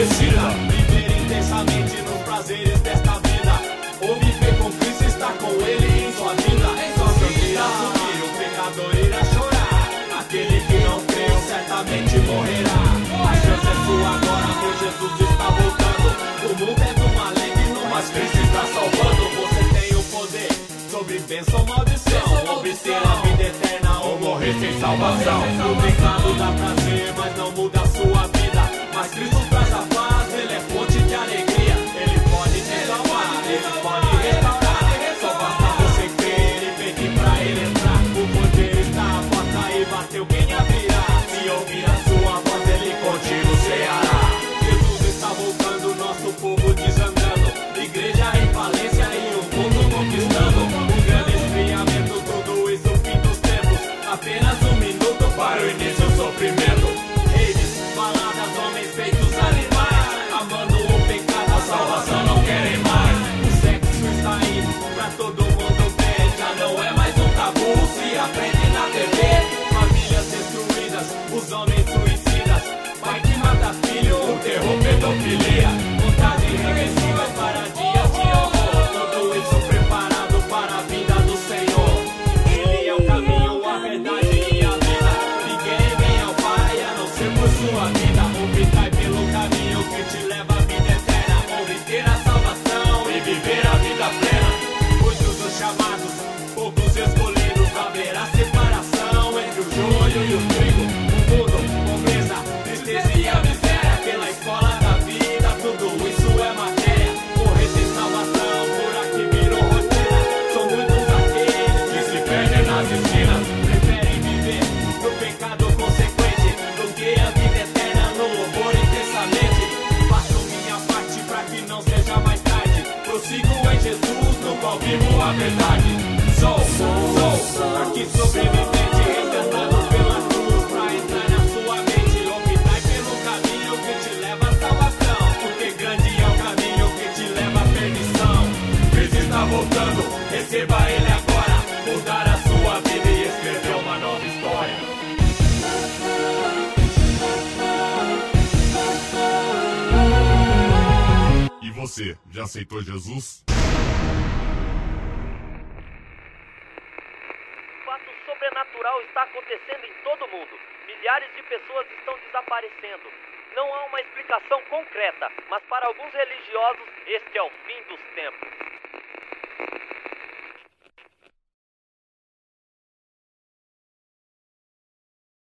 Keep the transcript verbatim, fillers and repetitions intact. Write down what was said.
decida viver intensamente nos prazeres desta vida, ou viver com Cristo, estar com Ele em sua vida. Só que irá subir, o pecador irá chorar, aquele que não creu certamente morrerá. A chance é sua agora, pois Jesus está voltando. O mundo é do maligno, mas Cristo está salvando. Você tem o poder sobre bênção ou maldição, obter a vida eterna ou morrer sem salvação. O pecado dá prazer, mas não muda a sua vida, mas Cristo traz a paz, Ele é fonte de alegria. Ele pode te salvar, Ele pode restaurar. Só basta você crer e pedir pra Ele entrar. O poder está à porta e bateu, quem abrirá? Se ouvir a sua voz, Ele contigo ceará. Jesus está voltando, nosso povo desandando, igreja em falência e o mundo conquistando. Um grande esfriamento, tudo isso fim dos tempos. Apenas um minuto para o início do sofrimento. Eles, baladas, homens feitos animais, amando o pecado, a salvação não querem mais. O sexo está aí pra todo mundo ver, já não é mais um tabu, se aprende na T V. Famílias destruídas, os homens suicidas, pai que mata filho, o terror, pedofilia, vontade irreversível para dias de horror. Tudo isso preparado para a vinda do Senhor. Ele é o caminho, a verdade e a vida. Ninguém vem ao Pai a não ser por sua vida. Optai pelo caminho que te leva à vida eterna, obter a salvação e viver a vida plena. Muitos os chamados, poucos escolhidos, haverá separação entre o joio e o trigo. O mundo, pobreza, tristeza e a miséria, pela escola da vida, tudo isso é matéria. Morrer sem salvação, por aqui virou rotina. São muitos aqueles que se perdem nas esquinas, preferem viver no pecado consequente do que a vida eterna no louvor intensamente. Faço minha parte pra que não seja mais tarde, prossigo em Jesus, no qual vivo a verdade. Sou, sou, aqui sobrevivente, retentando pela cruz pra entrar na sua mente. Optai pelo caminho que te leva à salvação, porque grande é o caminho que te leva à perdição. Cristo está voltando, receba Ele agora, mudar a sua vida e escrever uma nova história. E você, já aceitou Jesus? Fato sobrenatural está acontecendo em todo o mundo. Milhares de pessoas estão desaparecendo. Não há uma explicação concreta, mas para alguns religiosos este é o fim dos tempos.